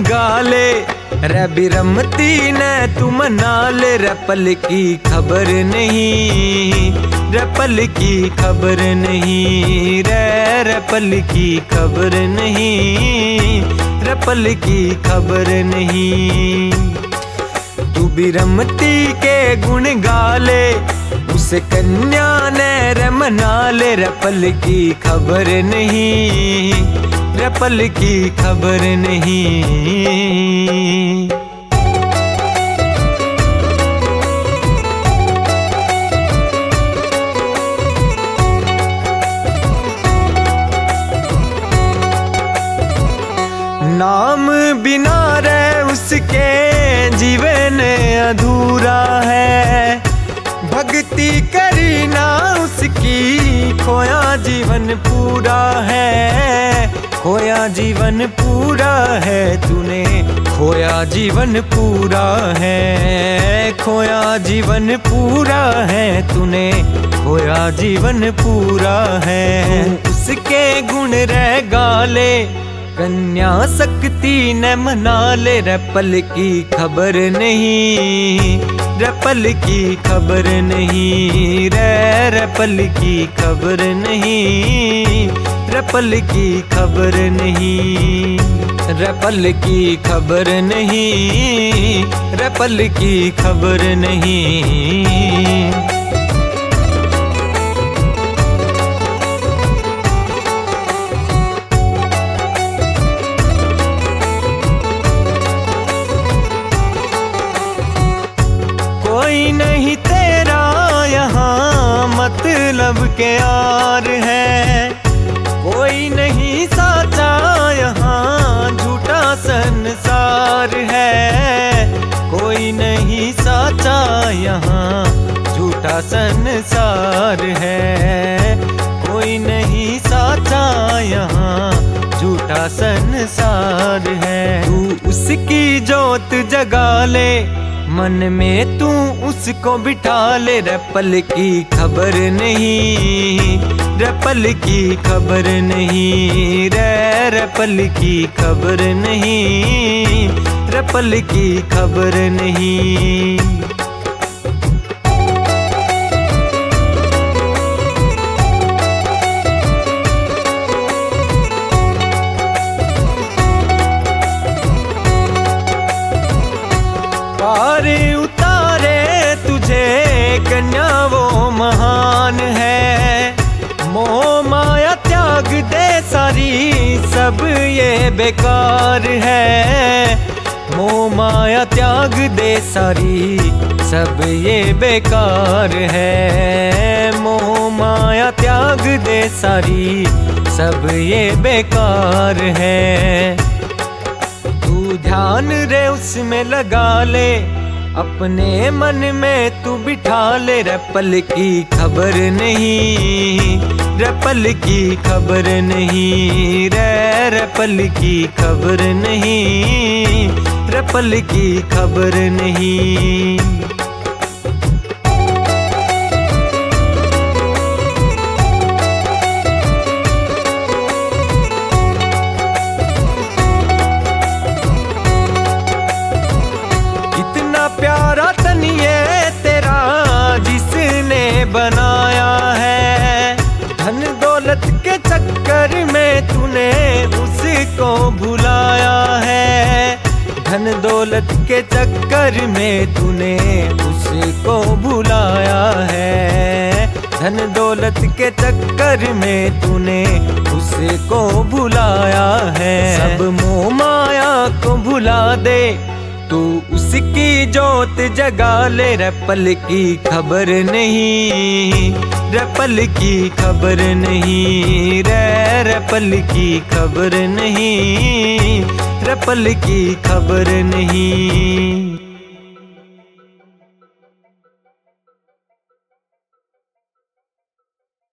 गाले रे बिरमती ने तू मना ले रे पल की खबर नहीं, रे पल की खबर नहीं, रे पल की खबर नहीं, रे पल की खबर नहीं। तू बिरमती के गुण गाले उसे कन्या ने रे मना ले रे पल की खबर नहीं, रे पल की खबर नहीं। नाम बिना रे उसके जीवन अधूरा है, भक्ति करी ना उसकी खोया जीवन पूरा है, खोया जीवन पूरा है तूने, खोया जीवन पूरा है, खोया जीवन पूरा है तूने, खोया जीवन पूरा है। उसके गुण रह गाले कन्या शक्ति ने मना ले रे पल की खबर नहीं, रे पल की खबर नहीं, रे पल की खबर नहीं, रे पल की खबर नहीं, रे पल की खबर नहीं, रे पल की खबर नहीं। कोई नहीं तेरा यहाँ मतलब के यार है, कोई नहीं साचा यहाँ झूठा संसार है, कोई नहीं साचा यहाँ झूठा संसार है, कोई नहीं साचा यहाँ झूठा संसार है। तू उसकी जोत जगा ले मन में, तू उसको बिठा ले रे पल की खबर नहीं, रे पल की खबर नहीं, रे पल की खबर नहीं, रे पल की खबर नहीं। पारे उतारे तुझे कन्या वो महान है, मोह माया त्याग दे सारी सब ये बेकार है, मोह माया त्याग दे सारी सब ये बेकार है, मोह माया त्याग दे सारी सब ये बेकार है। तू ध्यान रे उसमें लगा ले अपने मन में, तू बिठा ले रे पल की खबर नहीं, रे पल की खबर नहीं, रे पल की खबर नहीं, रे पल की खबर नहीं। प्यारा तनिए तेरा जिसने बनाया है, धन दौलत के चक्कर में तूने उसको भुलाया है, धन दौलत के चक्कर में तूने उसको भुलाया है, धन दौलत के चक्कर में तूने उसको भुलाया है। सब मोह माया को भुला दे, तू उसकी जोत जगा ले रे पल की खबर नहीं, रे पल की खबर नहीं, रे पल की खबर नहीं, रे पल की खबर नहीं।